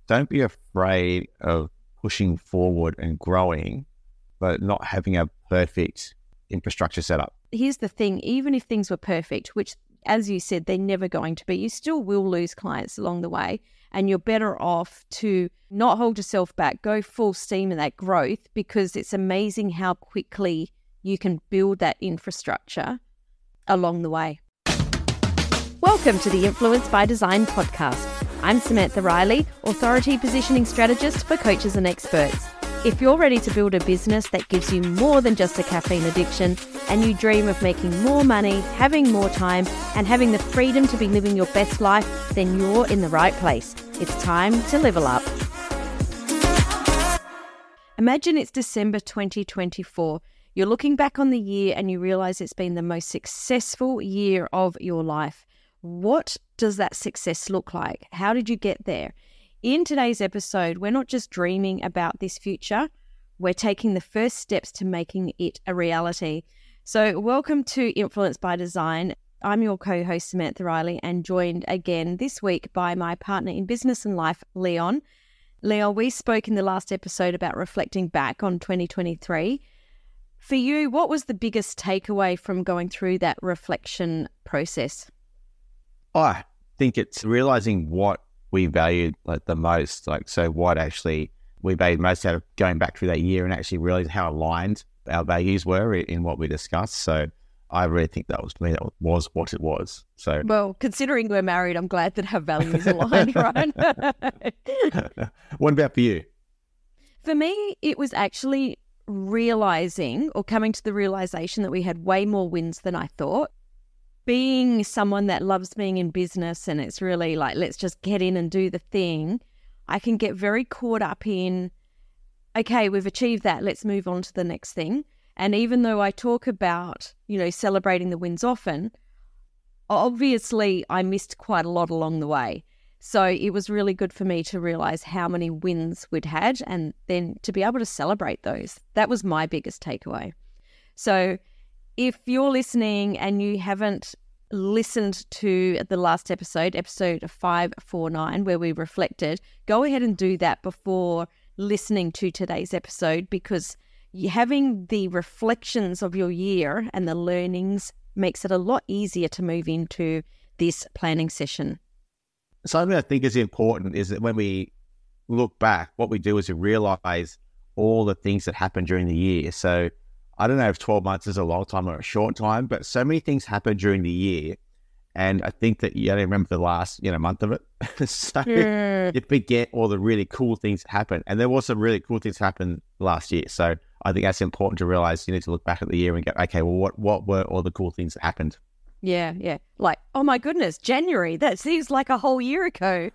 don't be afraid of pushing forward and growing, but not having a perfect infrastructure set up. Here's the thing, even if things were perfect, which as you said, they're never going to be, you still will lose clients along the way, and you're better off to not hold yourself back, go full steam in that growth, because it's amazing how quickly you can build that infrastructure along the way. Welcome to the Influence by Design podcast. I'm Samantha Riley, Authority Positioning Strategist for coaches and experts. If you're ready to build a business that gives you more than just a caffeine addiction, and you dream of making more money, having more time, and having the freedom to be living your best life, then you're in the right place. It's time to level up. Imagine it's December 2024. You're looking back on the year and you realize it's been the most successful year of your life. What does that success look like? How did you get there? In today's episode, we're not just dreaming about this future, we're taking the first steps to making it a reality. So welcome to Influence by Design. I'm your co-host, Samantha Riley, and joined again this week by my partner in business and life, Leon. Leon, we spoke in the last episode about reflecting back on 2023. For you, what was the biggest takeaway from going through that reflection process? I think it's realizing what we valued the most. So what actually we valued most out of going back through that year, and actually realizing how aligned our values were in what we discussed. So I really think that was, for me, that was what it was. So, well, considering we're married, I'm glad that our values align, right? What about for you? For me, it was actually realizing, or coming to the realization, that we had way more wins than I thought. Being someone that loves being in business and it's really like, let's just get in and do the thing, I can get very caught up in, okay, we've achieved that, let's move on to the next thing. And even though I talk about, celebrating the wins often, obviously I missed quite a lot along the way. So it was really good for me to realize how many wins we'd had, and then to be able to celebrate those. That was my biggest takeaway. So if you're listening and you haven't listened to the last episode 549, where we reflected, go ahead and do that before listening to today's episode, because having the reflections of your year and the learnings makes it a lot easier to move into this planning session. Something I think is important is that when we look back, what we do is we realize all the things that happened during the year. So I don't know if 12 months is a long time or a short time, but so many things happened during the year. And I think that you only remember the last, month of it. So you forget all the really cool things that happened. And there was some really cool things that happened last year. So I think that's important to realize. You need to look back at the year and go, okay, well, what were all the cool things that happened? Yeah. Like, oh my goodness, January, that seems like a whole year ago.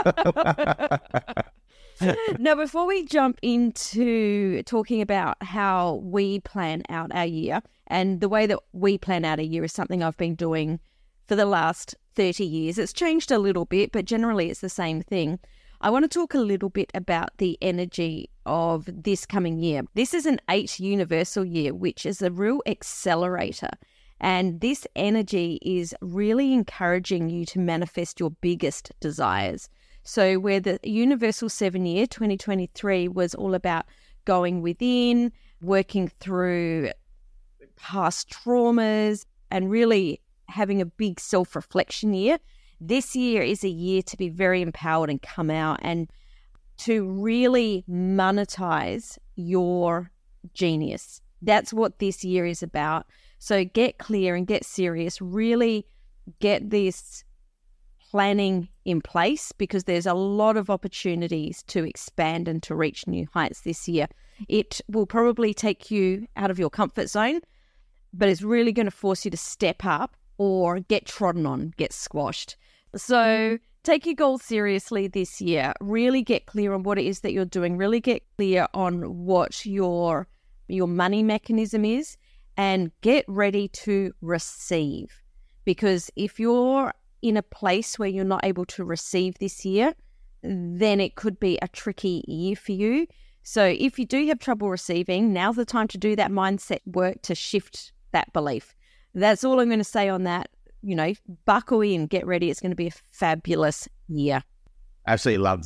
Now, before we jump into talking about how we plan out our year, and the way that we plan out a year is something I've been doing for the last 30 years. It's changed a little bit, but generally it's the same thing. I want to talk a little bit about the energy of this coming year. This is an 8 universal year, which is a real accelerator. And this energy is really encouraging you to manifest your biggest desires. So where the universal 7 year, 2023, was all about going within, working through past traumas, and really having a big self-reflection year, this year is a year to be very empowered and come out and to really monetize your genius. That's what this year is about. So get clear and get serious. Really get this planning in place, because there's a lot of opportunities to expand and to reach new heights this year. It will probably take you out of your comfort zone, but it's really going to force you to step up or get trodden on, get squashed. So take your goals seriously this year. Really get clear on what it is that you're doing. Really get clear on what your money mechanism is, and get ready to receive. Because if you're in a place where you're not able to receive this year, then it could be a tricky year for you. So if you do have trouble receiving, now's the time to do that mindset work to shift that belief. That's all I'm going to say on that. Buckle in, get ready. It's going to be a fabulous year. Absolutely love that.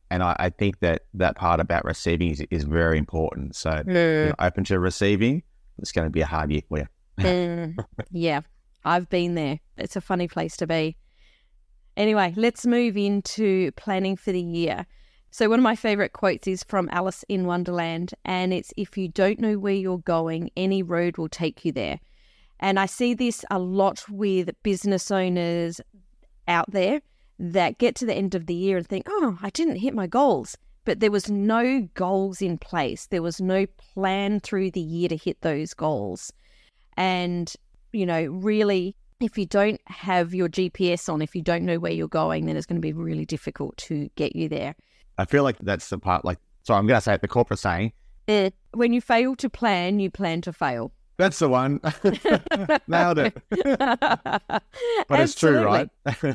And I think that part about receiving is very important. So if you're open to receiving, it's going to be a hard year for you. Yeah, I've been there. It's a funny place to be. Anyway, let's move into planning for the year. So one of my favorite quotes is from Alice in Wonderland, and it's, if you don't know where you're going, any road will take you there. And I see this a lot with business owners out there that get to the end of the year and think, oh, I didn't hit my goals. But there was no goals in place. There was no plan through the year to hit those goals. And, really, if you don't have your GPS on, if you don't know where you're going, then it's going to be really difficult to get you there. I feel like that's the part, so I'm going to say it, the corporate saying. When you fail to plan, you plan to fail. That's the one. Nailed it. But it's true, right?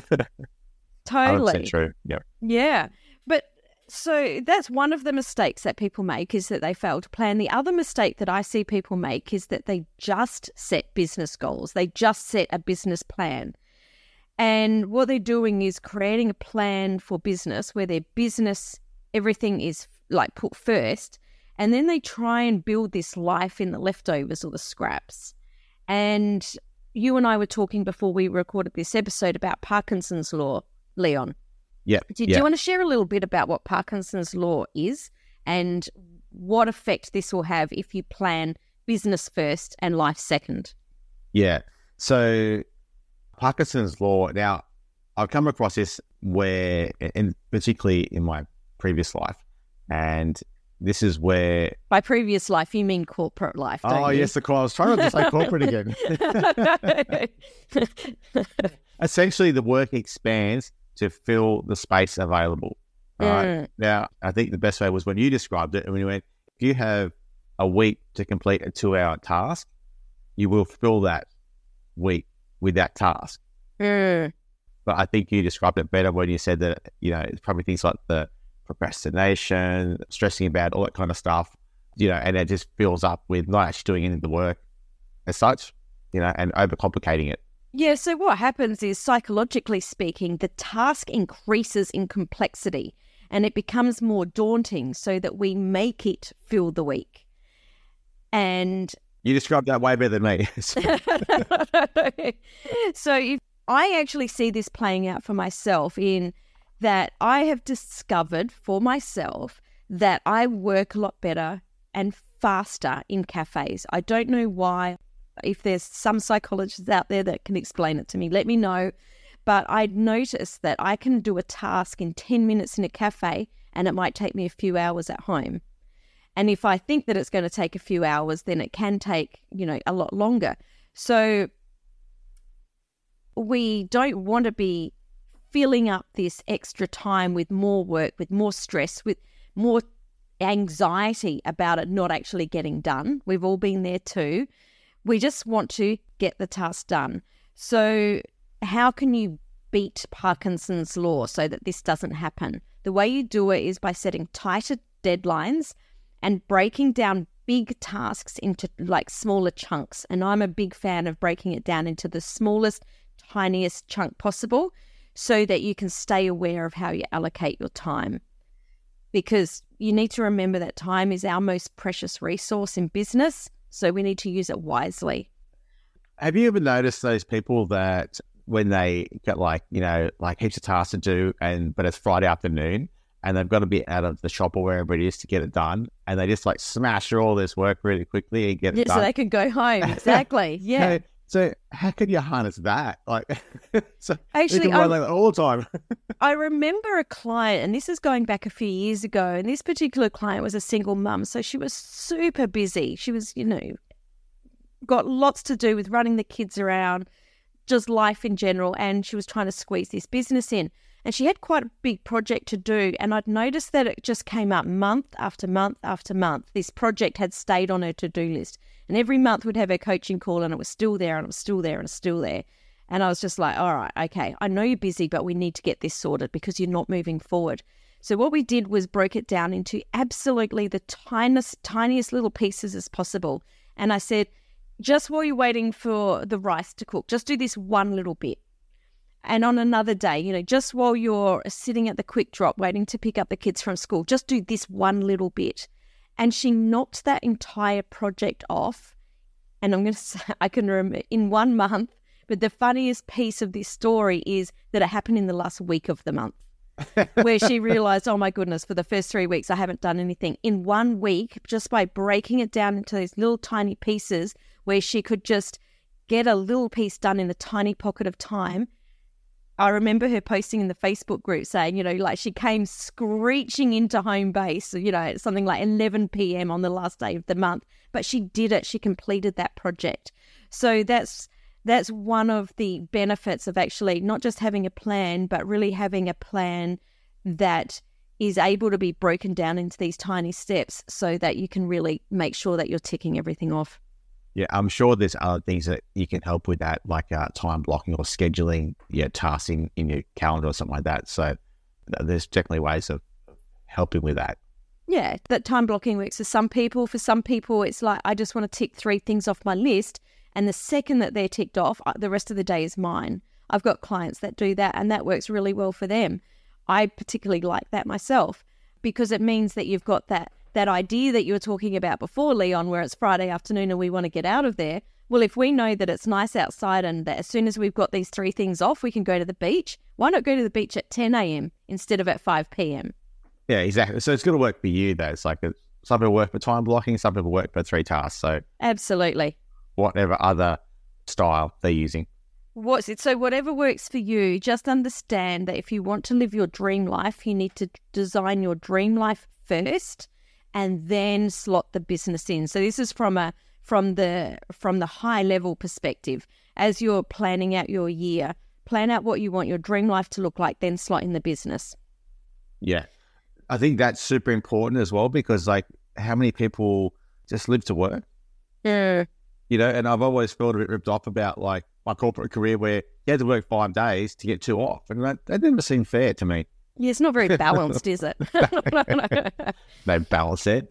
Totally. 100% true. Yeah. Yeah. But so that's one of the mistakes that people make, is that they fail to plan. The other mistake that I see people make is that they just set business goals. They just set a business plan. And what they're doing is creating a plan for business where their business, everything is put first. And then they try and build this life in the leftovers or the scraps. And you and I were talking before we recorded this episode about Parkinson's law, Leon. Yeah. Do you want to share a little bit about what Parkinson's law is and what effect this will have if you plan business first and life second? Yeah. So Parkinson's law, now I've come across this particularly in my previous life, and this is where... By previous life, you mean corporate life, don't you? Yes, of course. I was trying not to say corporate again. Essentially, the work expands to fill the space available. All right. Now, I think the best way was when you described it, and when you went, if you have a week to complete a 2-hour task, you will fill that week with that task. But I think you described it better when you said that, it's probably things like the procrastination, stressing about all that kind of stuff, and it just fills up with not actually doing any of the work as such, and overcomplicating it. Yeah, so what happens is, psychologically speaking, the task increases in complexity and it becomes more daunting so that we make it fill the week. And you described that way better than me. So I actually see this playing out for myself in that I have discovered for myself that I work a lot better and faster in cafes. I don't know why. If there's some psychologists out there that can explain it to me, let me know. But I noticed that I can do a task in 10 minutes in a cafe and it might take me a few hours at home. And if I think that it's going to take a few hours, then it can take, a lot longer. So we don't want to be filling up this extra time with more work, with more stress, with more anxiety about it not actually getting done. We've all been there too. We just want to get the task done. So how can you beat Parkinson's law so that this doesn't happen? The way you do it is by setting tighter deadlines and breaking down big tasks into smaller chunks. And I'm a big fan of breaking it down into the smallest, tiniest chunk possible so that you can stay aware of how you allocate your time. Because you need to remember that time is our most precious resource in business. So we need to use it wisely. Have you ever noticed those people that when they get heaps of tasks to do, but it's Friday afternoon and they've got to be out of the shop or wherever it is to get it done, and they just smash through all this work really quickly and get it done? So they can go home. Exactly. Yeah. So how can you harness that? So actually, you can run like that all the time. I remember a client, and this is going back a few years ago, and this particular client was a single mum. So she was super busy. She was, got lots to do with running the kids around, just life in general, and she was trying to squeeze this business in. And she had quite a big project to do, and I'd noticed that it just came up month after month after month. This project had stayed on her to-do list, and every month we'd have her coaching call, and it was still there, and it was still there, and it's still there. And I was just like, all right, okay, I know you're busy, but we need to get this sorted because you're not moving forward. So what we did was broke it down into absolutely the tiniest little pieces as possible. And I said, just while you're waiting for the rice to cook, just do this one little bit. And on another day, just while you're sitting at the quick drop waiting to pick up the kids from school, just do this one little bit. And she knocked that entire project off. And I'm going to say, I can remember in 1 month. But the funniest piece of this story is that it happened in the last week of the month, where she realized, oh my goodness, for the first 3 weeks, I haven't done anything. In 1 week, just by breaking it down into these little tiny pieces where she could just get a little piece done in a tiny pocket of time. I remember her posting in the Facebook group saying, like she came screeching into home base, something like 11 p.m. on the last day of the month. But she did it. She completed that project. So that's one of the benefits of actually not just having a plan, but really having a plan that is able to be broken down into these tiny steps so that you can really make sure that you're ticking everything off. Yeah, I'm sure there's other things that you can help with that, like time blocking or scheduling tasks in your calendar or something like that. So there's definitely ways of helping with that. Yeah, that time blocking works for some people. For some people, it's like, I just want to tick 3 things off my list. And the second that they're ticked off, the rest of the day is mine. I've got clients that do that, and that works really well for them. I particularly like that myself because it means that you've got that idea that you were talking about before, Leon, where it's Friday afternoon and we want to get out of there. Well, if we know that it's nice outside and that as soon as we've got these 3 things off, we can go to the beach, why not go to the beach at 10 a.m. instead of at 5 p.m.? Yeah, exactly. So it's going to work for you, though. It's like some people work for time blocking, some people work for 3 tasks. So absolutely. Whatever other style they're using. So whatever works for you, just understand that if you want to live your dream life, you need to design your dream life first and then slot the business in. So this is from the high level perspective. As you're planning out your year, plan out what you want your dream life to look like, then slot in the business. Yeah. I think that's super important as well because like how many people just live to work? Yeah. And I've always felt a bit ripped off about like my corporate career where you had to work 5 days to get 2 off. And that never seemed fair to me. Yeah, it's not very balanced, is it? No balance it.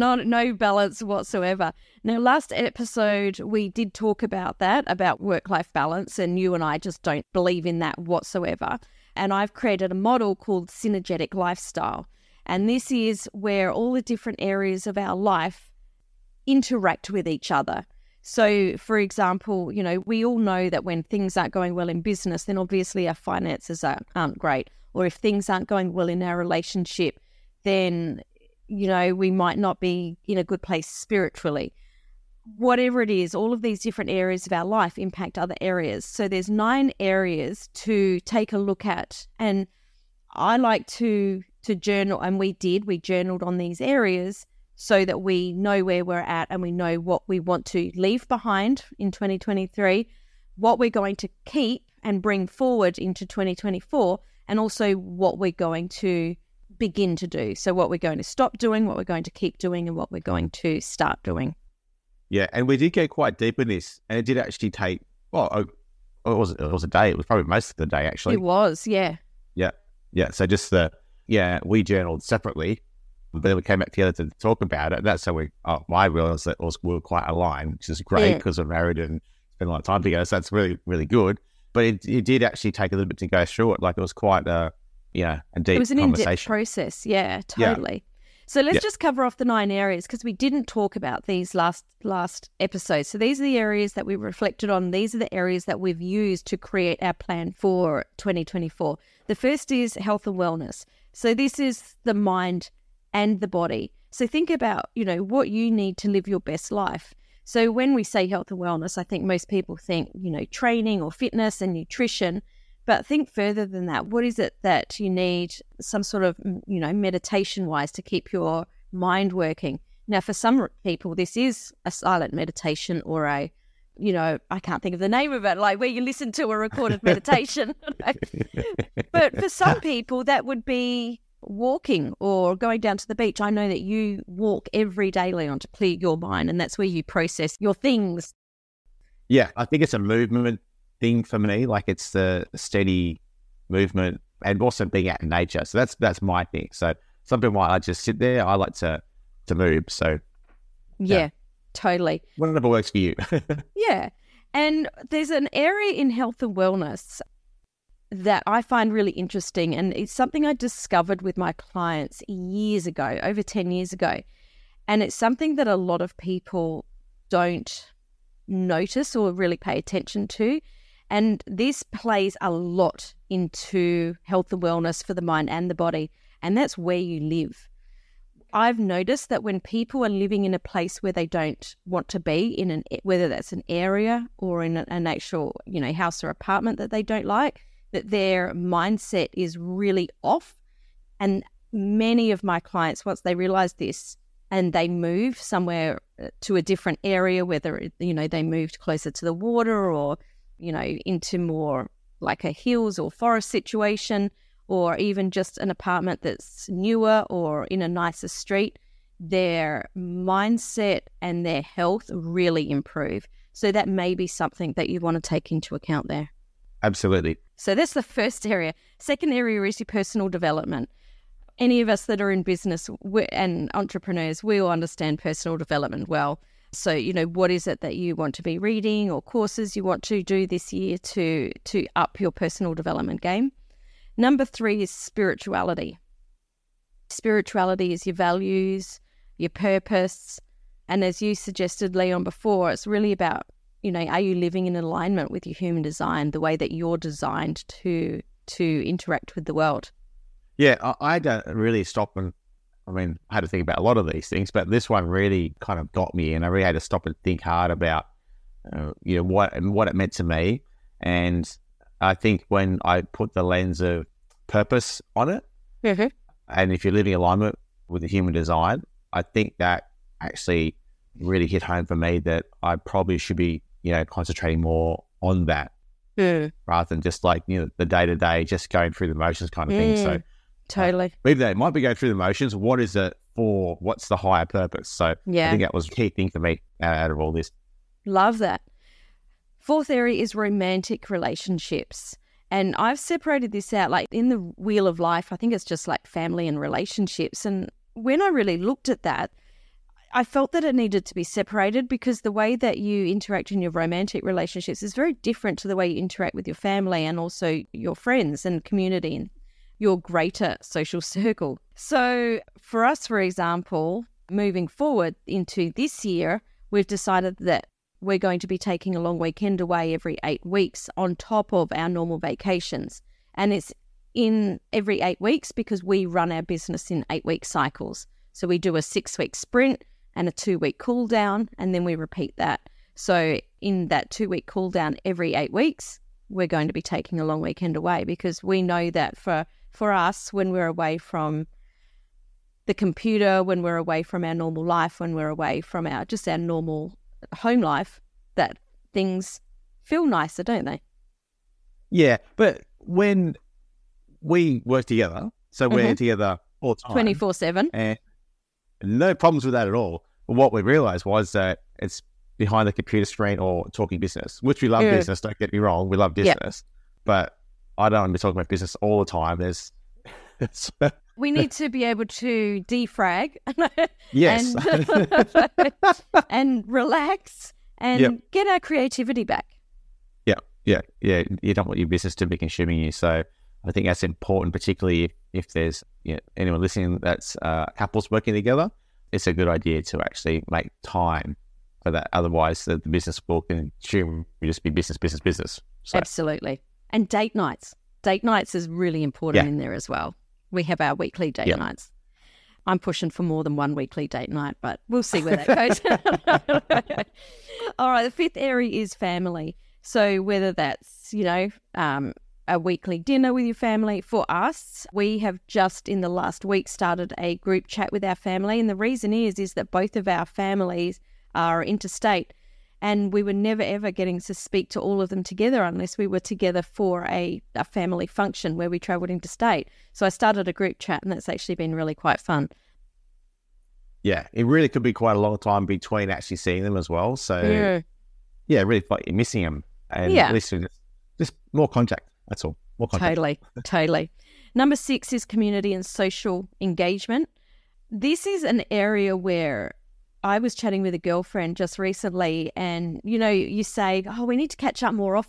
No balance whatsoever. Now, last episode, we did talk about that, about work-life balance, and you and I just don't believe in that whatsoever. And I've created a model called Synergetic Lifestyle. And this is where all the different areas of our life interact with each other. So, for example, we all know that when things aren't going well in business, then obviously our finances aren't great. Or if things aren't going well in our relationship, then, we might not be in a good place spiritually. Whatever it is, all of these different areas of our life impact other areas. So there's 9 areas to take a look at. And I like to journal, and we journaled on these areas so that we know where we're at and we know what we want to leave behind in 2023, what we're going to keep and bring forward into 2024, and also what we're going to begin to do. So what we're going to stop doing, what we're going to keep doing, and what we're going to start doing. Yeah, and we did get quite deep in this, and it did actually take, it was a day. It was probably most of the day, actually. It was, yeah. Yeah. So just we journaled separately, but then we came back together to talk about it. That's how I realized that we were quite aligned, which is great because we're married and spend a lot of time together. So that's really, really good. But it did actually take a little bit to go through it. Like it was quite a deep conversation. It was an in-depth process. Yeah, totally. Yeah. So let's just cover off the 9 areas because we didn't talk about these last episodes. So these are the areas that we reflected on. These are the areas that we've used to create our plan for 2024. The first is health and wellness. So this is the mind and the body. So think about, what you need to live your best life. So when we say health and wellness, I think most people think, training or fitness and nutrition. But think further than that. What is it that you need some sort of, meditation-wise to keep your mind working? Now, for some people, this is a silent meditation or I can't think of the name of it, like where you listen to a recorded meditation. But for some people, that would be walking or going down to the beach. I know that you walk every day, Leon, to clear your mind, and that's where you process your things. Yeah, I think it's a movement thing for me, like it's the steady movement and also being out in nature. So that's my thing. So some people might just sit there. I like to move. So yeah, totally. Whatever works for you. Yeah. And there's an area in health and wellness that I find really interesting, and it's something I discovered with my clients years ago, over 10 years ago. And it's something that a lot of people don't notice or really pay attention to. And this plays a lot into health and wellness for the mind and the body, and that's where you live. I've noticed that when people are living in a place where they don't want to be, whether that's an area or in an actual, house or apartment that they don't like, that their mindset is really off. And many of my clients, once they realize this and they move somewhere to a different area, whether, they moved closer to the water or, into more like a hills or forest situation, or even just an apartment that's newer or in a nicer street, their mindset and their health really improve. So that may be something that you want to take into account there. Absolutely. So that's the first area. Second area is your personal development. Any of us that are in business and entrepreneurs, we all understand personal development well. So, what is it that you want to be reading or courses you want to do this year to up your personal development game? Number 3 is spirituality. Spirituality is your values, your purpose. And as you suggested, Leon, before, it's really about, are you living in alignment with your human design, the way that you're designed to interact with the world? Yeah, I don't really stop and, I had to think about a lot of these things, but this one really kind of got me, and I really had to stop and think hard about, what it meant to me. And I think when I put the lens of purpose on it, mm-hmm. and if you're living in alignment with the human design, I think that actually really hit home for me that I probably should be, concentrating more on that rather than just like, the day-to-day, just going through the motions kind of thing. So totally. Maybe they might be going through the motions. What is it for? What's the higher purpose? So I think that was a key thing for me out of all this. Love that. Fourth area is romantic relationships. And I've separated this out, like in the wheel of life, I think it's just like family and relationships. And when I really looked at that, I felt that it needed to be separated because the way that you interact in your romantic relationships is very different to the way you interact with your family and also your friends and community and your greater social circle. So for us, for example, moving forward into this year, we've decided that we're going to be taking a long weekend away every 8 weeks on top of our normal vacations. And it's in every 8 weeks because we run our business in 8-week cycles. So we do a 6-week sprint and a 2-week cool down, and then we repeat that. So in that 2-week cool down every 8 weeks, we're going to be taking a long weekend away because we know that for us, when we're away from the computer, when we're away from our normal life, when we're away from our normal home life, that things feel nicer, don't they? Yeah, but when we work together, so we're together all the time, 24/7, and no problems with that at all. But what we realized was that it's behind the computer screen or talking business, which we love business. Don't get me wrong, we love business, but I don't want to be talking about business all the time. We need to be able to defrag, yes, and relax and get our creativity back. Yeah. You don't want your business to be consuming you. So I think that's important, particularly if there's anyone listening that's couples working together. It's a good idea to actually make time for that. Otherwise, the business will consume. You just be business. So. Absolutely. And date nights. Date nights is really important in there as well. We have our weekly date nights. I'm pushing for more than one weekly date night, but we'll see where that goes. All right, the fifth area is family. So whether that's, a weekly dinner with your family. For us, we have just in the last week started a group chat with our family. And the reason is that both of our families are interstate. And we were never, ever getting to speak to all of them together unless we were together for a family function where we travelled interstate. So I started a group chat, and that's actually been really quite fun. Yeah, it really could be quite a long time between actually seeing them as well. So, really like you're missing them. And at least just more contact. That's all. More contact. Totally. Number 6 is community and social engagement. This is an area where I was chatting with a girlfriend just recently and, you say, we need to catch up more often.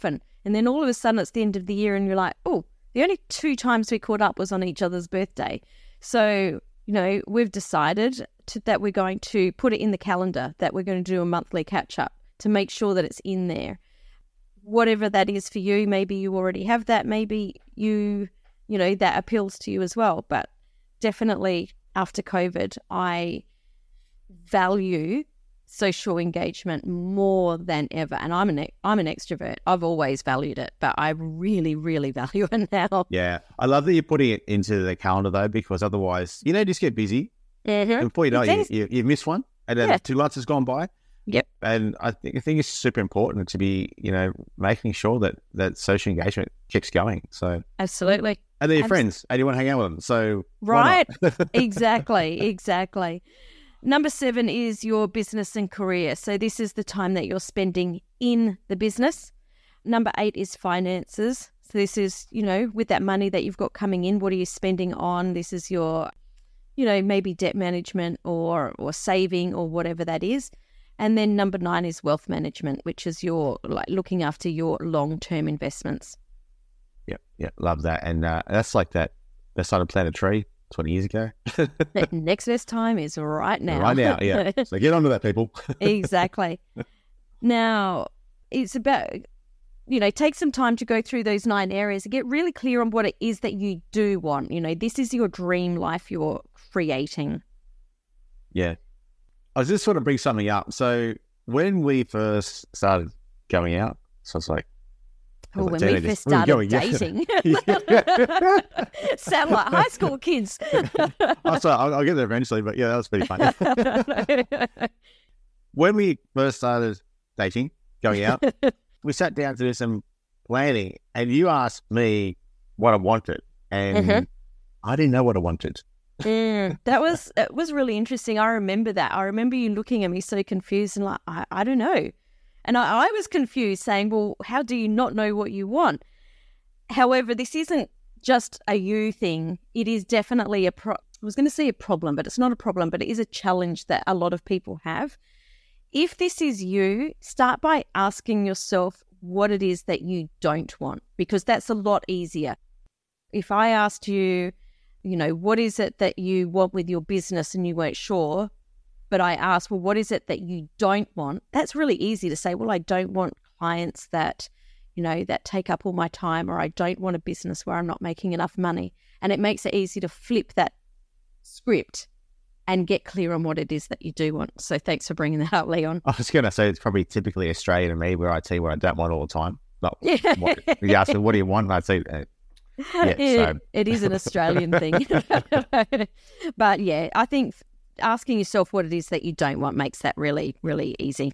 And then all of a sudden it's the end of the year and you're like, oh, the only 2 times we caught up was on each other's birthday. So, we've decided that we're going to put it in the calendar, that we're going to do a monthly catch-up to make sure that it's in there. Whatever that is for you, maybe you already have that, maybe that appeals to you as well. But definitely after COVID, I value social engagement more than ever. And I'm an extrovert. I've always valued it, but I really, really value it now. Yeah. I love that you're putting it into the calendar though, because otherwise, just get busy. Mm-hmm. And before you know it, you miss one and then 2 months has gone by. Yep. And I think it's super important to be, making sure that social engagement keeps going. So absolutely. And they're your friends and you want to hang out with them. So right. Exactly. Number 7 is your business and career. So this is the time that you're spending in the business. Number 8 is finances. So this is, with that money that you've got coming in, what are you spending on? This is your, maybe debt management or saving or whatever that is. And then number 9 is wealth management, which is your looking after your long-term investments. Yeah, love that. And that's like that. They started planting a tree 20 years ago. Next best time is right now. Right now, yeah. So get onto that, people. Exactly. Now, it's about, take some time to go through those 9 areas and get really clear on what it is that you do want. This is your dream life you're creating. Yeah. I just want to bring something up. So when we first started going out, so it's like, when we first started dating. Sound like high school kids. I'll get there eventually, but yeah, that was pretty funny. When we first started dating, going out, we sat down to do some planning and you asked me what I wanted and I didn't know what I wanted. It was really interesting. I remember that. I remember you looking at me so confused and like, I don't know. And I was confused saying, well, how do you not know what you want? However, this isn't just a you thing. It is definitely I was going to say a problem, but it's not a problem, but it is a challenge that a lot of people have. If this is you, start by asking yourself what it is that you don't want, because that's a lot easier. If I asked you, what is it that you want with your business and you weren't sure, but I asked, well, what is it that you don't want? That's really easy to say, well, I don't want clients that, that take up all my time, or I don't want a business where I'm not making enough money. And it makes it easy to flip that script and get clear on what it is that you do want. So thanks for bringing that up, Leon. I was going to say it's probably typically Australian to me where I tell you what I don't want all the time. You ask me, what do you want? And I'd say, it is an Australian thing. But yeah, I think asking yourself what it is that you don't want makes that really, really easy.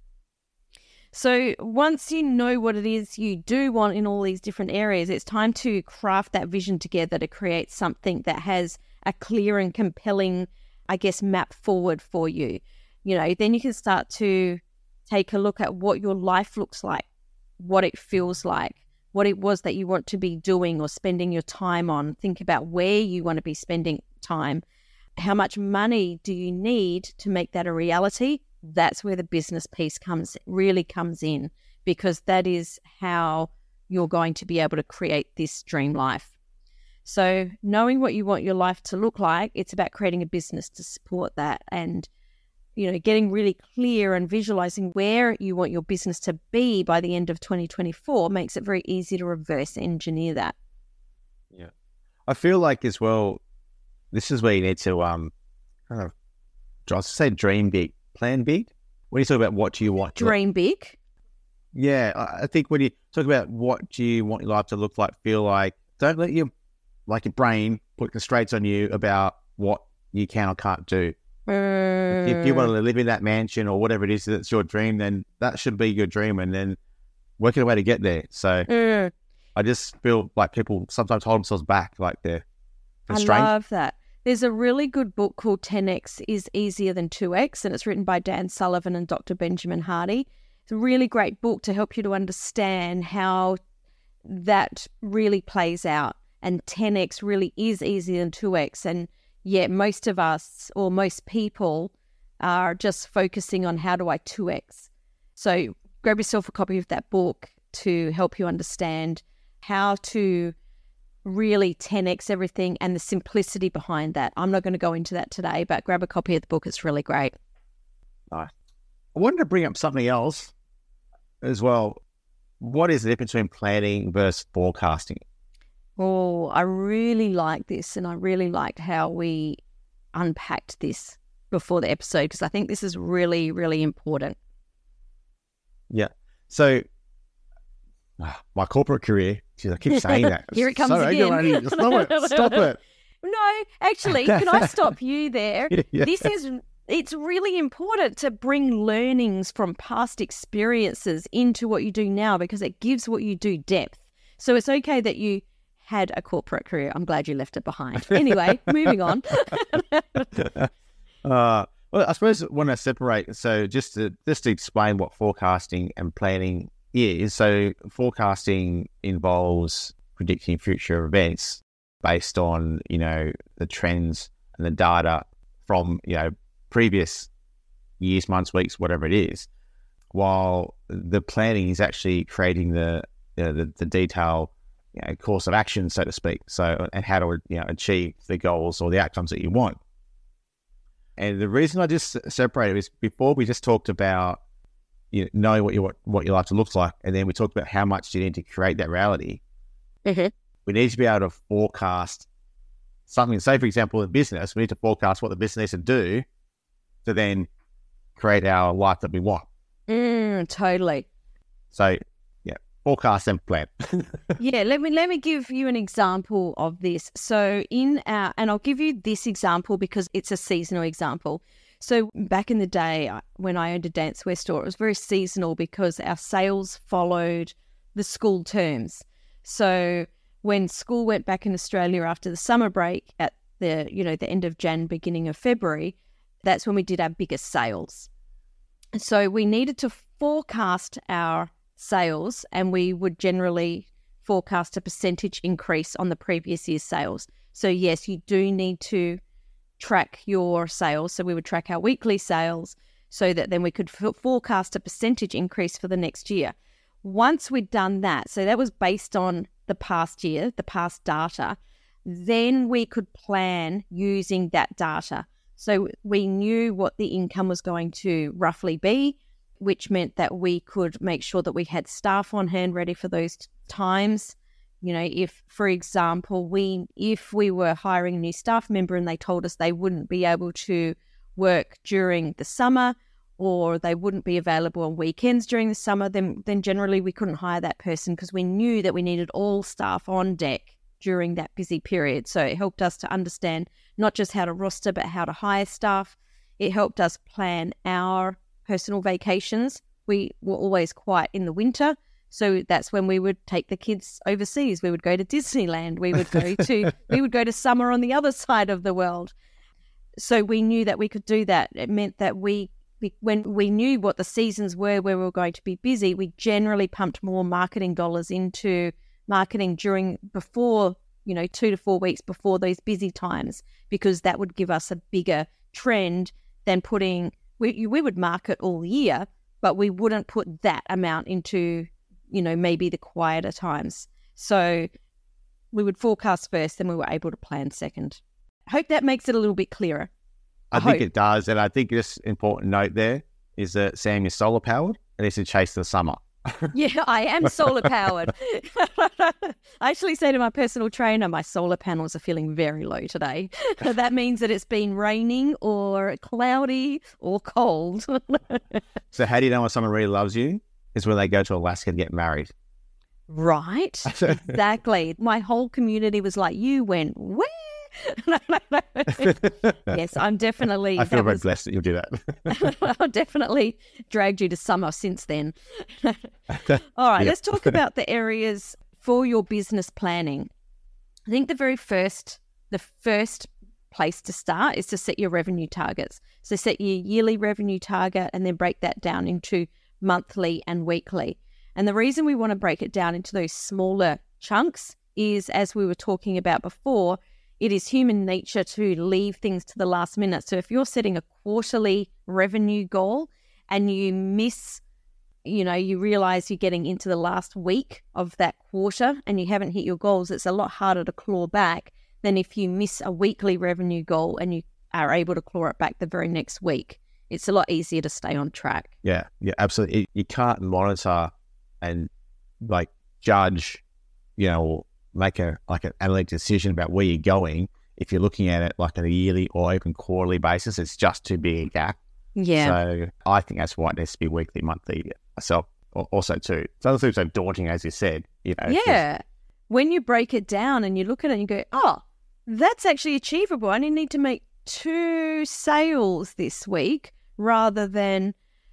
So once you know what it is you do want in all these different areas, it's time to craft that vision together to create something that has a clear and compelling, map forward for you. Then you can start to take a look at what your life looks like, what it feels like, what it was that you want to be doing or spending your time on. Think about where you want to be spending time. How much money do you need to make that a reality? That's where the business piece really comes in, because that is how you're going to be able to create this dream life. So knowing what you want your life to look like, it's about creating a business to support that, and getting really clear and visualizing where you want your business to be by the end of 2024 makes it very easy to reverse engineer that. Yeah. I feel like as well, this is where you need to I say dream big, plan big. When you talk about what do you want, dream big. Yeah, I think when you talk about what do you want your life to look like, feel like, don't let your brain put constraints on you about what you can or can't do. If you want to live in that mansion or whatever it is that's your dream, then that should be your dream, and then working a way to get there. So I just feel like people sometimes hold themselves back, like they're constrained. I love that. There's a really good book called 10X is Easier Than 2X, and it's written by Dan Sullivan and Dr. Benjamin Hardy. It's a really great book to help you to understand how that really plays out. And 10X really is easier than 2X. And yet most of us, or most people, are just focusing on how do I 2X. So grab yourself a copy of that book. to help you understand how to really 10x everything and the simplicity behind that. I'm not going to go into that today, but grab a copy of the book. It's really great. Nice. I wanted to bring up something else as well. What is the difference between planning versus forecasting? Oh, I really like this, and I really liked how we unpacked this before the episode, because I think this is really, really important. Yeah. So my corporate career, geez, I keep saying that. Here it comes again. Stop it. No, actually, can I stop you there? Yeah. It's really important to bring learnings from past experiences into what you do now, because it gives what you do depth. So it's okay that you had a corporate career. I'm glad you left it behind. Anyway, moving on. Well, I suppose when I separate, so just to explain what forecasting and planning is. So forecasting involves predicting future events based on, the trends and the data from, previous years, months, weeks, whatever it is, while the planning is actually creating the detailed course of action, so to speak. So, and how to achieve the goals or the outcomes that you want. And the reason I just separated is before we just talked about knowing what your life looks like, and then we talked about how much you need to create that reality. Mm-hmm. We need to be able to forecast something. Say, for example, in business, we need to forecast what the business needs to do to then create our life that we want. Totally. So, forecast and plan. Yeah, let me give you an example of this. So and I'll give you this example because it's a seasonal example. So back in the day when I owned a dancewear store, it was very seasonal because our sales followed the school terms. So when school went back in Australia after the summer break at the end of Jan, beginning of February, that's when we did our biggest sales. So we needed to forecast our sales, and we would generally forecast a percentage increase on the previous year's sales. So yes, you do need to track your sales. So we would track our weekly sales so that then we could forecast a percentage increase for the next year. Once we'd done that, so that was based on the past year, the past data, then we could plan using that data. So we knew what the income was going to roughly be, which meant that we could make sure that we had staff on hand ready for those times. If, for example, if we were hiring a new staff member and they told us they wouldn't be able to work during the summer, or they wouldn't be available on weekends during the summer, then generally we couldn't hire that person, because we knew that we needed all staff on deck during that busy period. So it helped us to understand not just how to roster, but how to hire staff. It helped us plan our personal vacations. We were always quiet in the winter, so that's when we would take the kids overseas. We would go to Disneyland. We would go to summer on the other side of the world. So we knew that we could do that. It meant that when we knew what the seasons were where we were going to be busy, we generally pumped more marketing dollars into marketing before 2 to 4 weeks before those busy times, because that would give us a bigger trend than we would market all year, but we wouldn't put that amount into, maybe the quieter times. So we would forecast first, then we were able to plan second. I hope that makes it a little bit clearer. I think it does. And I think this important note there is that, Sam, you're solar powered and it's a chase the summer. Yeah, I am solar powered. I actually say to my personal trainer, my solar panels are feeling very low today. That means that it's been raining or cloudy or cold. So how do you know when someone really loves you? Is when they go to Alaska and get married. Right. Exactly. My whole community was like, you went where? Yes, I'm definitely. I feel very blessed that you'll do that. I've definitely dragged you to summer since then. All right, let's talk about the areas for your business planning. I think the first place to start is to set your revenue targets. So set your yearly revenue target and then break that down into monthly and weekly. And the reason we want to break it down into those smaller chunks is, as we were talking about before, it is human nature to leave things to the last minute. So if you're setting a quarterly revenue goal and you miss you realize you're getting into the last week of that quarter and you haven't hit your goals, it's a lot harder to claw back than if you miss a weekly revenue goal and you are able to claw it back the very next week. It's a lot easier to stay on track. Yeah, absolutely. You can't monitor and judge, or make an analytic decision about where you're going if you're looking at it like on a yearly or even quarterly basis. It's just too big a gap. Yeah. So I think that's why it needs to be weekly, monthly. Myself also too. It doesn't seem so daunting as you said. Yeah. When you break it down and you look at it and you go, oh, that's actually achievable. I only need to make 2 sales this week rather than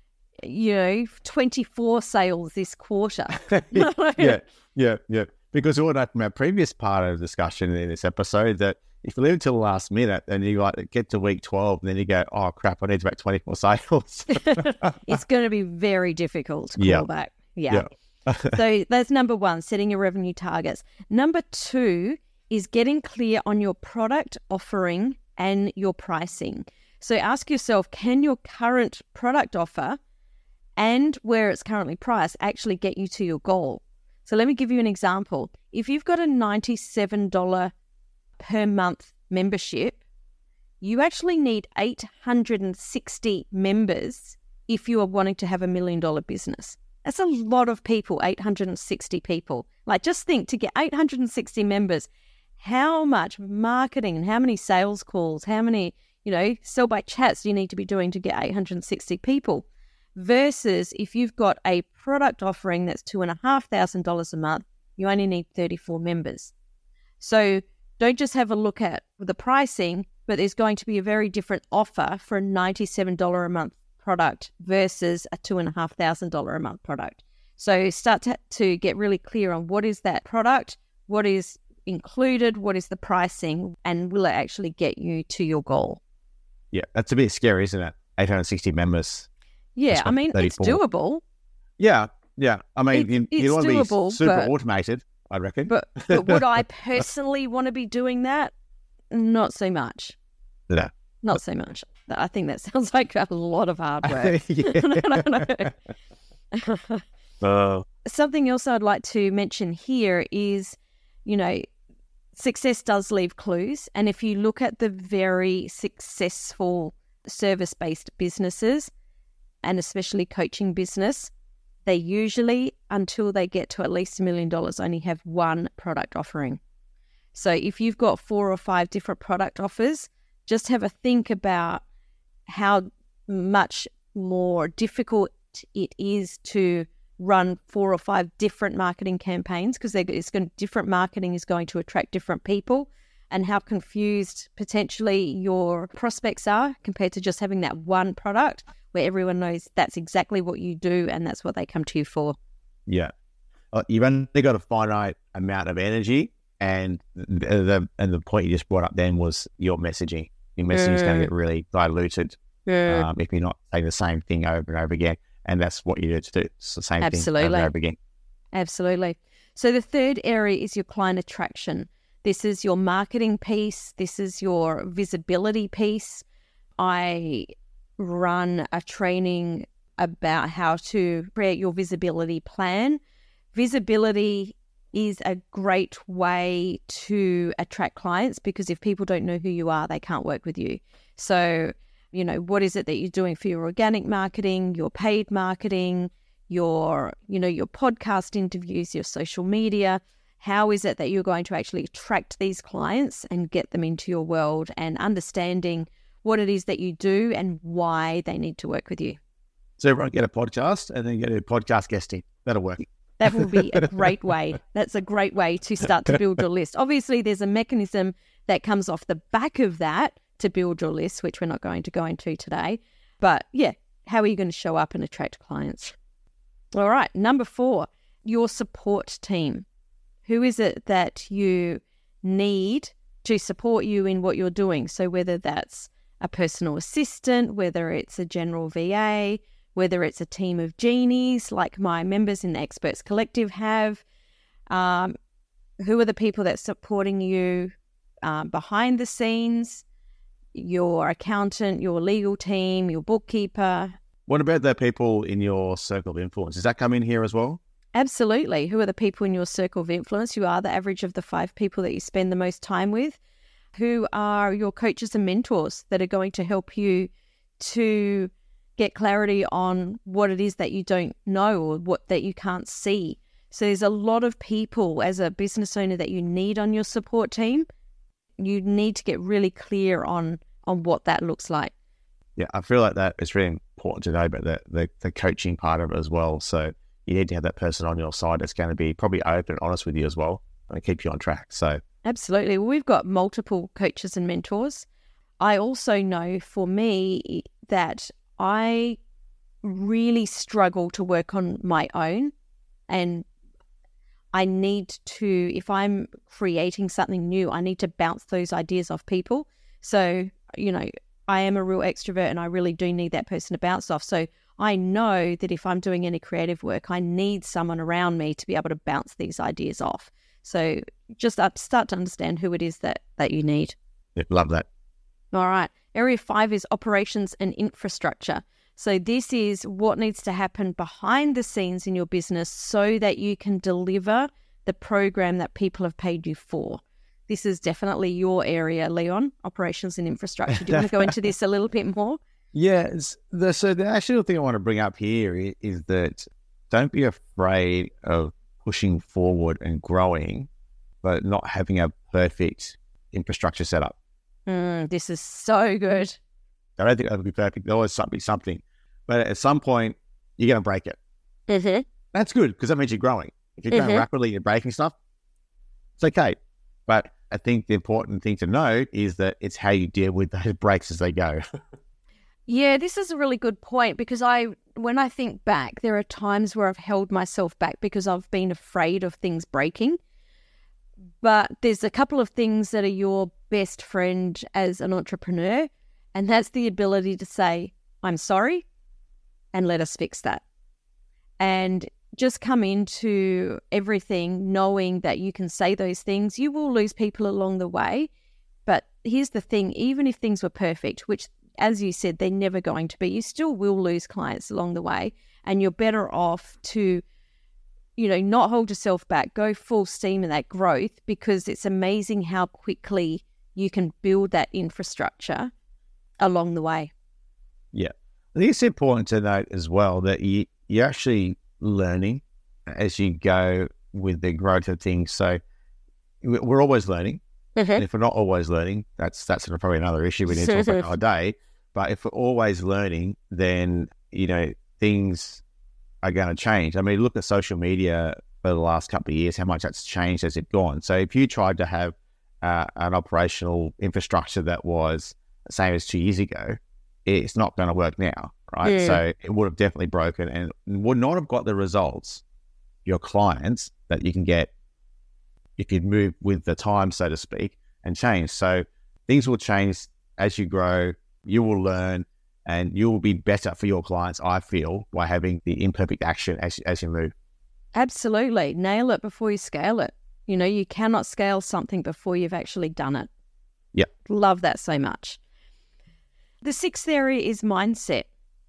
24 sales this quarter. Yeah. Because all that from our previous part of the discussion in this episode, that if you leave it till the last minute and you get to week 12 and then you go, oh crap, I need to make 24 sales. It's going to be very difficult to call back. Yeah. So that's number 1, setting your revenue targets. Number 2 is getting clear on your product offering and your pricing. So ask yourself, can your current product offer and where it's currently priced actually get you to your goal? So let me give you an example. If you've got a $97 per month membership, you actually need 860 members if you are wanting to have $1 million business. That's a lot of people, 860 people. Just think, to get 860 members, how much marketing and how many sales calls, how many, sell by chats you need to be doing to get 860 people. Versus if you've got a product offering that's $2,500 a month, you only need 34 members. So don't just have a look at the pricing, but there's going to be a very different offer for a $97 a month product versus a $2,500 a month product. So start to get really clear on what is that product, what is included, what is the pricing, and will it actually get you to your goal? Yeah, that's a bit scary, isn't it? 860 members. Yeah, I mean, 34. It's doable. Yeah. I mean, you want to doable, be super automated, I reckon. But would I personally want to be doing that? Not so much. No. Not so much. I think that sounds like a lot of hard work. Something else I'd like to mention here is, success does leave clues. And if you look at the very successful service-based businesses, and especially coaching business, they usually, until they get to at least $1 million, only have one product offering. So if you've got 4 or 5 different product offers, just have a think about how much more difficult it is to run 4 or 5 different marketing campaigns, because different marketing is going to attract different people, and how confused potentially your prospects are compared to just having that one product where everyone knows that's exactly what you do and that's what they come to you for. Yeah. You've only got a finite amount of energy, and the point you just brought up then was your messaging. Your messaging is going to get really diluted if you're not saying the same thing over and over again. And that's what you do to do. It's the same thing over and over again. Absolutely. So the third area is your client attraction. This is your marketing piece. This is your visibility piece. I run a training about how to create your visibility plan. Visibility is a great way to attract clients, because if people don't know who you are, they can't work with you. So, what is it that you're doing for your organic marketing, your paid marketing, your podcast interviews, your social media? How is it that you're going to actually attract these clients and get them into your world, and understanding what it is that you do and why they need to work with you? So everyone get a podcast and then get a podcast guesting. That'll work. That will be a great way. That's a great way to start to build your list. Obviously, there's a mechanism that comes off the back of that to build your list, which we're not going to go into today. But yeah, how are you going to show up and attract clients? All right, number 4, your support team. Who is it that you need to support you in what you're doing? So whether that's a personal assistant, whether it's a general VA, whether it's a team of genies like my members in the Experts Collective have, who are the people that are supporting you behind the scenes, your accountant, your legal team, your bookkeeper, What about the people in your circle of influence? Does that come in here as well? Absolutely. Who are the people in your circle of influence? Who are the average of the 5 people that you spend the most time with? Who are your coaches and mentors that are going to help you to get clarity on what it is that you don't know or what that you can't see? So there's a lot of people as a business owner that you need on your support team. You need to get really clear on what that looks like. Yeah, I feel like that is really important to know about the coaching part of it as well. So you need to have that person on your side that's going to be probably open and honest with you as well and keep you on track. So absolutely. Well, we've got multiple coaches and mentors. I also know for me that I really struggle to work on my own, and I need to, if I'm creating something new, I need to bounce those ideas off people. So, I am a real extrovert and I really do need that person to bounce off. So I know that if I'm doing any creative work, I need someone around me to be able to bounce these ideas off. So just start to understand who it is that you need. Yeah, love that. All right. Area 5 is operations and infrastructure. So this is what needs to happen behind the scenes in your business so that you can deliver the program that people have paid you for. This is definitely your area, Leon, operations and infrastructure. Do you want to go into this a little bit more? Yeah. So the actual thing I want to bring up here is that don't be afraid of pushing forward and growing, but not having a perfect infrastructure set up. This is so good. I don't think that would be perfect. There'll always be something. But at some point, you're going to break it. Mm-hmm. That's good because that means you're growing. If you're growing rapidly, you're breaking stuff, it's okay. But I think the important thing to note is that it's how you deal with those breaks as they go. Yeah, this is a really good point because when I think back, there are times where I've held myself back because I've been afraid of things breaking. But there's a couple of things that are your best friend as an entrepreneur, and that's the ability to say, I'm sorry, and let us fix that. And just come into everything knowing that you can say those things. You will lose people along the way. But here's the thing, even if things were perfect, which as you said, they're never going to be, you still will lose clients along the way. And you're better off to, not hold yourself back, go full steam in that growth, because it's amazing how quickly you can build that infrastructure along the way. Yeah. I think it's important to note as well that you're actually learning as you go with the growth of things. So we're always learning. Mm-hmm. And if we're not always learning, that's probably another issue we need to talk about another day. But if we're always learning, then, things are going to change. I mean, look at social media for the last couple of years, how much that's changed as it's gone. So if you tried to have an operational infrastructure that was the same as 2 years ago, it's not going to work now, right? Yeah. So it would have definitely broken and would not have got the results, your clients, that you can get. You could move with the time, so to speak, and change. So things will change as you grow. You will learn, and you will be better for your clients, I feel, by having the imperfect action as you move. Absolutely. Nail it before you scale it. You cannot scale something before you've actually done it. Yeah. Love that so much. The 6th area is mindset.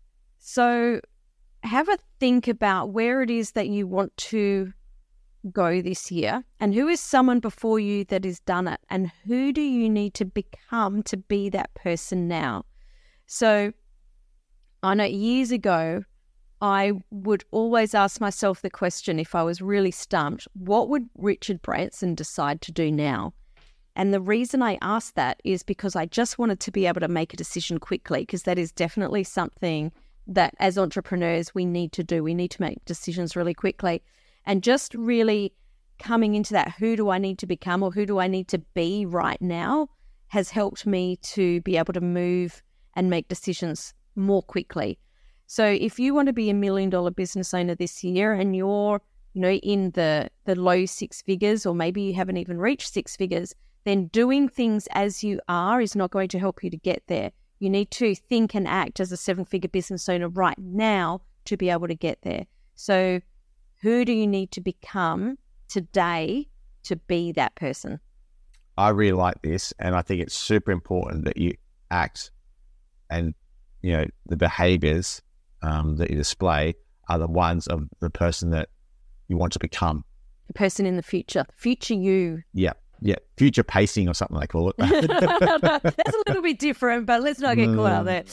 So have a think about where it is that you want to go this year, and who is someone before you that has done it, and who do you need to become to be that person now. So I know years ago I would always ask myself the question, if I was really stumped, what would Richard Branson decide to do now? And the reason I asked that is because I just wanted to be able to make a decision quickly, because that is definitely something that as entrepreneurs we need to do. We need to make decisions really quickly. And just really coming into that, who do I need to become or who do I need to be right now, has helped me to be able to move and make decisions more quickly. So if you want to be $1 million business owner this year and you're, in the low 6 figures, or maybe you haven't even reached 6 figures, then doing things as you are is not going to help you to get there. You need to think and act as a 7-figure business owner right now to be able to get there. So who do you need to become today to be that person? I really like this, and I think it's super important that you act and, the behaviors that you display are the ones of the person that you want to become. The person in the future you. Yeah. Future pacing or something they call it. That's a little bit different, but let's not get caught out there.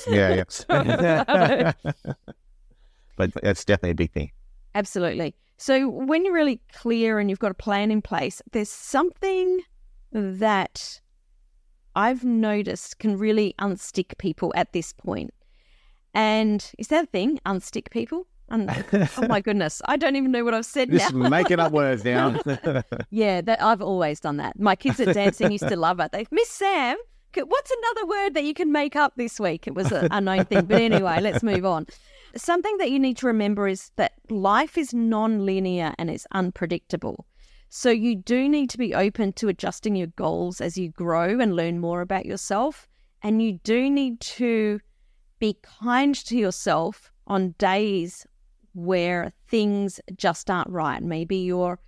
Yeah. But that's definitely a big thing. Absolutely. So when you're really clear and you've got a plan in place, there's something that I've noticed can really unstick people at this point. And is that a thing? Unstick people? Oh my goodness. I don't even know what I've said Just now. making up words now. Yeah, I've always done that. My kids at dancing used to love it. Miss Sam, what's another word that you can make up this week? It was an unknown thing. But anyway, let's move on. Something that you need to remember is that life is non-linear and it's unpredictable. So you do need to be open to adjusting your goals as you grow and learn more about yourself. And you do need to be kind to yourself on days where things just aren't right. Maybe you're,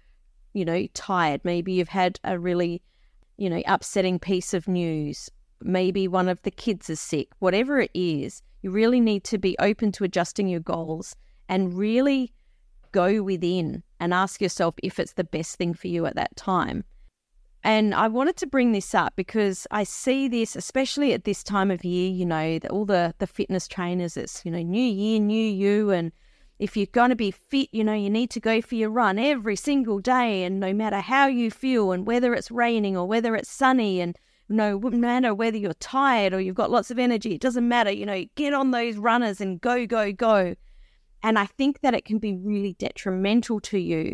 tired. Maybe you've had a really, upsetting piece of news. Maybe one of the kids is sick. Whatever it is, you really need to be open to adjusting your goals and really go within and ask yourself if it's the best thing for you at that time. And I wanted to bring this up because I see this, especially at this time of year, all the fitness trainers, it's, new year, new you. And if you're going to be fit, you need to go for your run every single day. And no matter how you feel and whether it's raining or whether it's sunny and no matter whether you're tired or you've got lots of energy, it doesn't matter, get on those runners and go, go, go. And I think that it can be really detrimental to you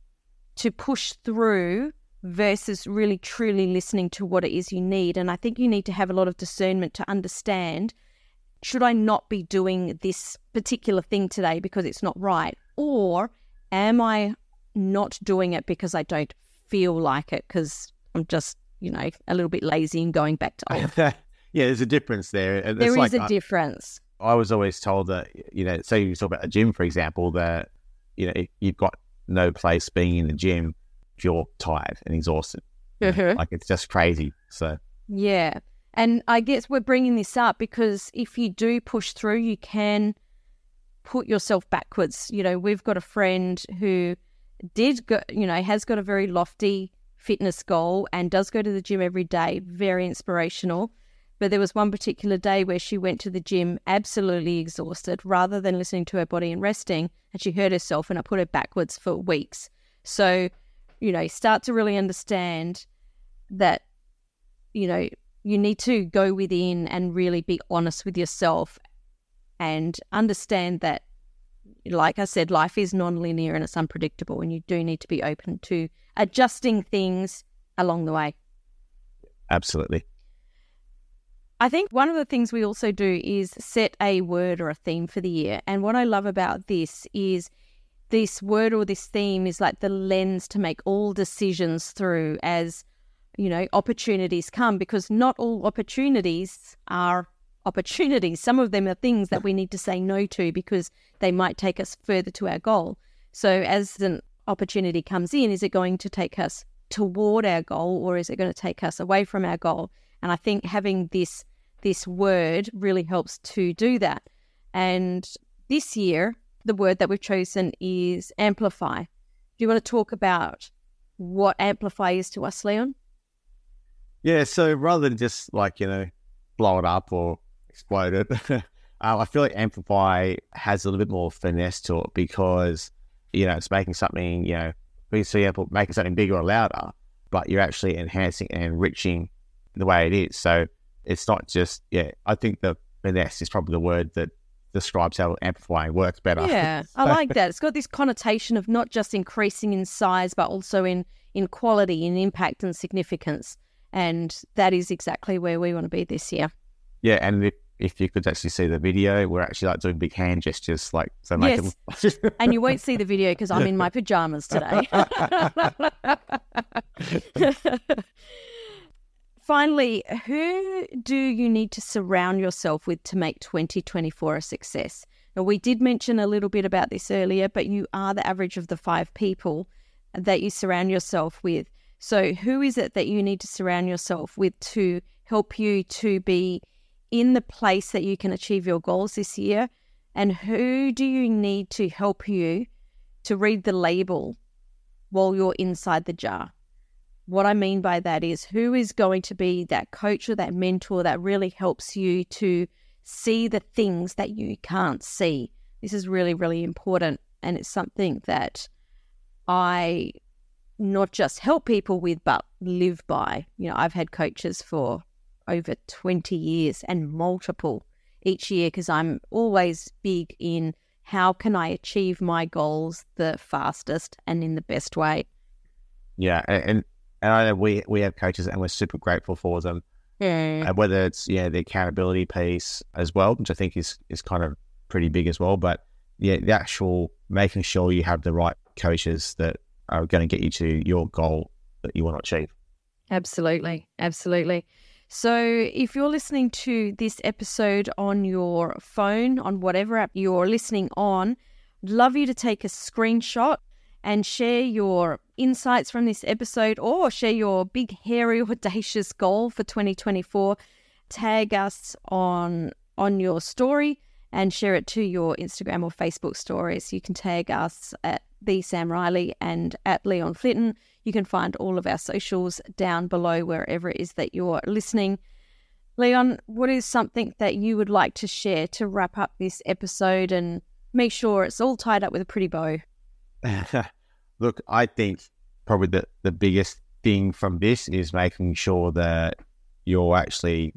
to push through versus really truly listening to what it is you need. And I think you need to have a lot of discernment to understand, should I not be doing this particular thing today because it's not right? Or am I not doing it because I don't feel like it because I'm just, a little bit lazy and going back to old? Yeah, there's a difference there. There is a difference. I was always told that, say you talk about a gym, for example, that, you've got no place being in the gym if you're tired and exhausted. Like it's just crazy. So yeah. And I guess we're bringing this up because if you do push through, you can put yourself backwards. We've got a friend who did go, has got a very lofty fitness goal and does go to the gym every day. Very inspirational. But there was one particular day where she went to the gym absolutely exhausted rather than listening to her body and resting, and she hurt herself, and I put her backwards for weeks. So, start to really understand that, you need to go within and really be honest with yourself and understand that, like I said, life is non-linear and it's unpredictable, and you do need to be open to adjusting things along the way. Absolutely. I think one of the things we also do is set a word or a theme for the year. And what I love about this is this word or this theme is like the lens to make all decisions through as, opportunities come, because not all opportunities are opportunities. Some of them are things that we need to say no to because they might take us further to our goal. So as an opportunity comes in, is it going to take us toward our goal or is it going to take us away from our goal? And I think having this word really helps to do that. And this year, the word that we've chosen is amplify. Do you want to talk about what amplify is to us, Leon? Yeah, so rather than just blow it up or explode it, I feel like amplify has a little bit more finesse to it because, it's making something, for example, making something bigger or louder, but you're actually enhancing and enriching the way it is. So it's not just, I think the finesse is probably the word that describes how amplifying works better. Yeah, I like that. It's got this connotation of not just increasing in size, but also in quality, in impact and significance. And that is exactly where we want to be this year. Yeah, and if you could actually see the video, we're actually doing big hand gestures, so make yes. And you won't see the video because I'm in my pajamas today. Finally, who do you need to surround yourself with to make 2024 a success? Now, we did mention a little bit about this earlier, but you are the average of the 5 people that you surround yourself with. So who is it that you need to surround yourself with to help you to be in the place that you can achieve your goals this year? And who do you need to help you to read the label while you're inside the jar? What I mean by that is, who is going to be that coach or that mentor that really helps you to see the things that you can't see? This is really, really important. And it's something that I not just help people with, but live by. I've had coaches for over 20 years and multiple each year, because I'm always big in how can I achieve my goals the fastest and in the best way. Yeah, and I know we have coaches and we're super grateful for them. And whether it's the accountability piece as well, which I think is kind of pretty big as well, but the actual making sure you have the right coaches that are going to get you to your goal that you want to achieve. Absolutely. So if you're listening to this episode on your phone, on whatever app you're listening on, I'd love you to take a screenshot and share your insights from this episode, or share your big, hairy, audacious goal for 2024. Tag us on your story and share it to your Instagram or Facebook stories. You can tag us at the Sam Riley and at Leon Flitton. You can find all of our socials down below wherever it is that you're listening. Leon, what is something that you would like to share to wrap up this episode and make sure it's all tied up with a pretty bow? Look, I think probably the biggest thing from this is making sure that you're actually,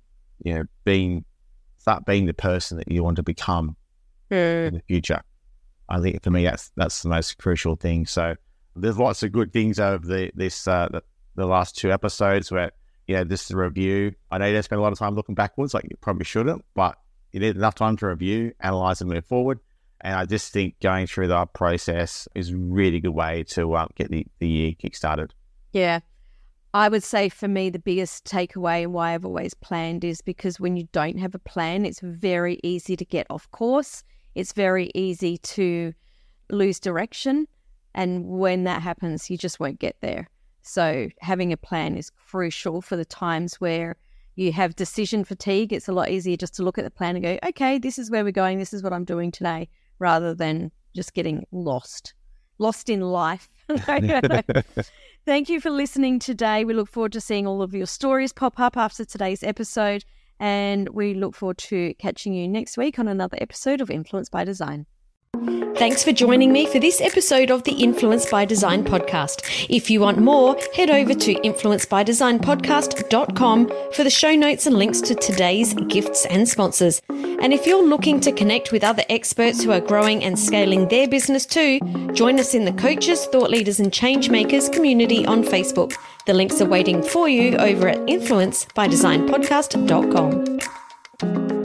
start being the person that you want to become in the future. I think for me, that's the most crucial thing. So there's lots of good things over the last two episodes where, this is a review. I know you don't spend a lot of time looking backwards, like you probably shouldn't, but you need enough time to review, analyze, and move forward. And I just think going through that process is a really good way to get the year kickstarted. Yeah. I would say for me, the biggest takeaway and why I've always planned is because when you don't have a plan, it's very easy to get off course. It's very easy to lose direction. And when that happens, you just won't get there. So having a plan is crucial for the times where you have decision fatigue. It's a lot easier just to look at the plan and go, okay, this is where we're going. This is what I'm doing today, rather than just getting lost in life. Thank you for listening today. We look forward to seeing all of your stories pop up after today's episode, and we look forward to catching you next week on another episode of Influence by Design. Thanks for joining me for this episode of the Influence by Design podcast. If you want more, head over to influencebydesignpodcast.com for the show notes and links to today's gifts and sponsors. And if you're looking to connect with other experts who are growing and scaling their business too, join us in the Coaches, Thought Leaders and Changemakers community on Facebook. The links are waiting for you over at influencebydesignpodcast.com.